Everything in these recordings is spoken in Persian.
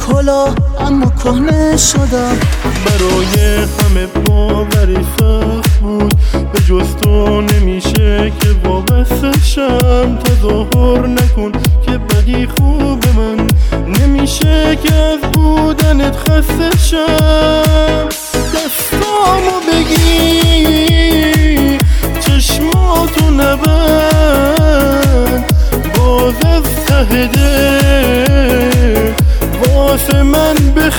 کلا اما کهنه شدم. برای همه باوری سخت بود، به جز تو نمیشه که وابسته شم. تظاهر نکن که بدی خوب من، نمیشه که از بودنت خسته شم. دستامو بگیر چشماتو نبند، باز از ته دل واسه من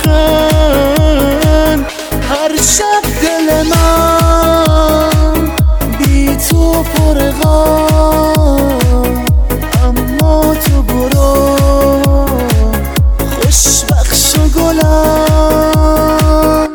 بخند. هر شب دل من بی تو پر غم، اما تو برو خوشبخش و گلم.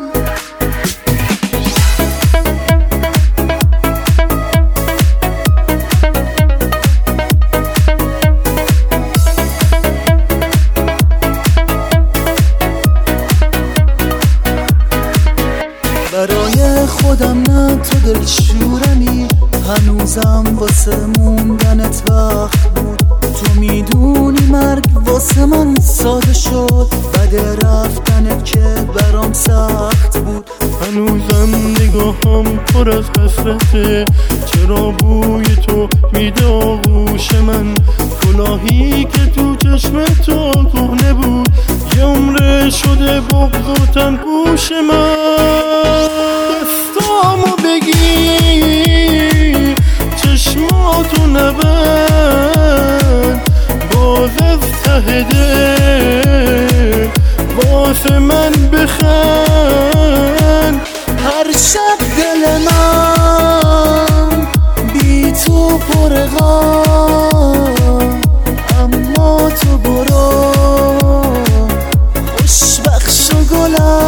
برای خودم نه تو دلشورمی، هنوزم واسه موندنت وقت بود. تو میدونی مرگ واسه من ساده شد، بعد رفتنت که برام سخت بود. هنوزم نگاهم پر از حسرته، چرا بوی تو میده آغوش من. کلاهی که تو چشم تو کهنه بود، یه عمره شده بغض و تنپوش من. دستامو بگیر چشماتو نبند، باز از ته دل واسه من بخند. هر شب دل من بی تو پر غم، اما تو برو خوشبخش و گلم.